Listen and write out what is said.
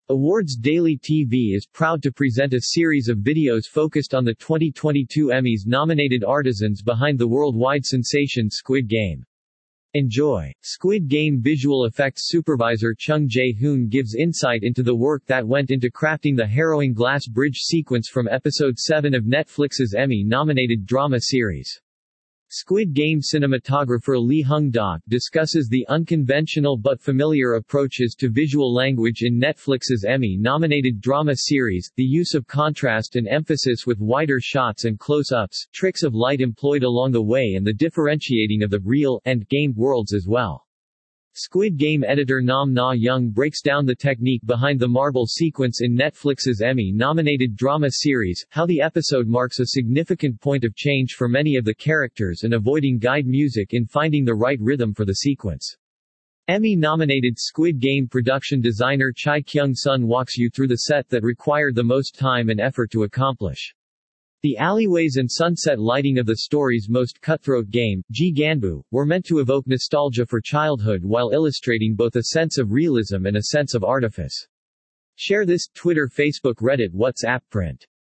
Awards Daily TV is proud to present a series of videos focused on the 2022 Emmys-nominated artisans behind the worldwide sensation Squid Game. Enjoy. Squid Game visual effects supervisor Chung Jae-hoon gives insight into the work that went into crafting the harrowing glass bridge sequence from episode 7 of Netflix's Emmy-nominated drama series. Squid Game cinematographer Lee Hung-dok discusses the unconventional but familiar approaches to visual language in Netflix's Emmy-nominated drama series, the use of contrast and emphasis with wider shots and close-ups, tricks of light employed along the way and the differentiating of the real and game worlds as well. Squid Game editor Nam Na-young breaks down the technique behind the marble sequence in Netflix's Emmy-nominated drama series, how the episode marks a significant point of change for many of the characters and avoiding guide music in finding the right rhythm for the sequence. Emmy-nominated Squid Game production designer Chai Kyung-sun walks you through the set that required the most time and effort to accomplish. The alleyways and sunset lighting of the story's most cutthroat game, Ji Ganbu, were meant to evoke nostalgia for childhood while illustrating both a sense of realism and a sense of artifice. Share this, Twitter, Facebook, Reddit, WhatsApp, print.